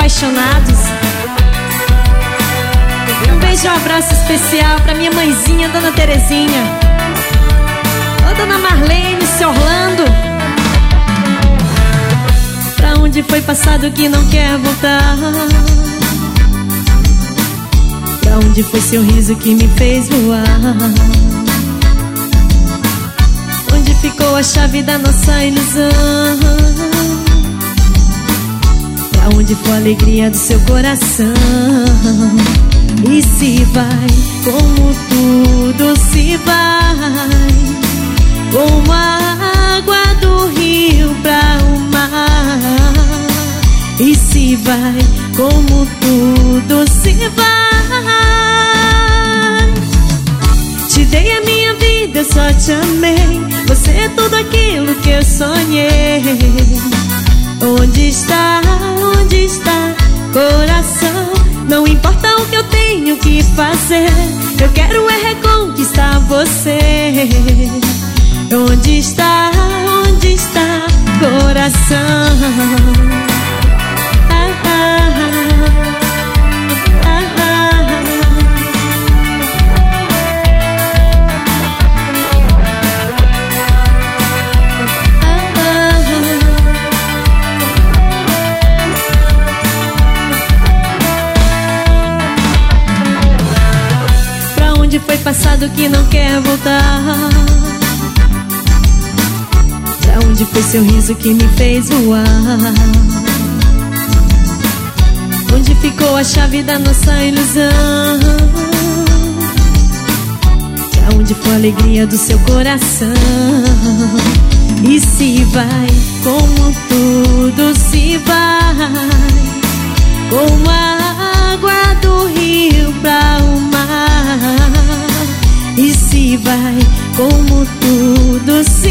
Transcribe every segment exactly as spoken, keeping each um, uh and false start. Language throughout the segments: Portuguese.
apaixonados. Um beijo e um abraço especial pra minha mãezinha, Dona Terezinha. Ô Dona Marlene, seu Orlando. Pra onde foi passado que não quer voltar? Pra onde foi seu riso que me fez voar? Onde ficou a chave da nossa ilusão? Pra onde foi a alegria do seu coração? E se vai, como tudo se vai, como a água do rio pra o mar. E se vai, como tudo se vai. Te dei a minha vida, eu só te amei. Você é tudo aquilo que eu sonhei. Onde está, onde está, coração? Não importa o que eu tenho que fazer, eu quero é reconquistar você. Onde está, onde está, coração? Ah, ah, ah, ah, Onde foi passado que não quer voltar? Pra onde foi seu riso que me fez voar? Onde ficou a chave da nossa ilusão? Pra onde foi a alegria do seu coração? E se vai, como tudo se vai, como a água do rio pra o mar. E se vai, como tudo se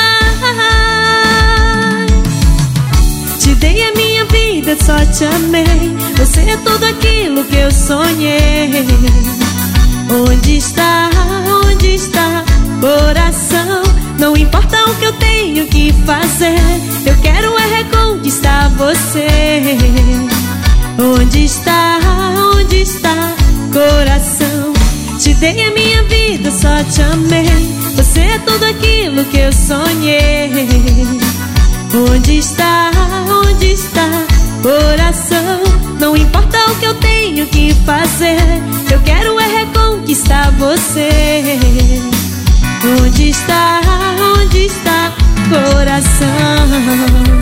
vai. Te dei a minha vida, só te amei. Você é tudo aquilo que eu sonhei. Onde está, onde está, coração? Não importa o que eu tenho que fazer, eu quero é reconquistar você. Onde está, onde está, coração? Te dei a minha vida, só te amei. Você é tudo aquilo que eu sonhei. Onde está, onde está, coração? Não importa o que eu tenho que fazer, eu quero é reconquistar você. Onde está, onde está, coração?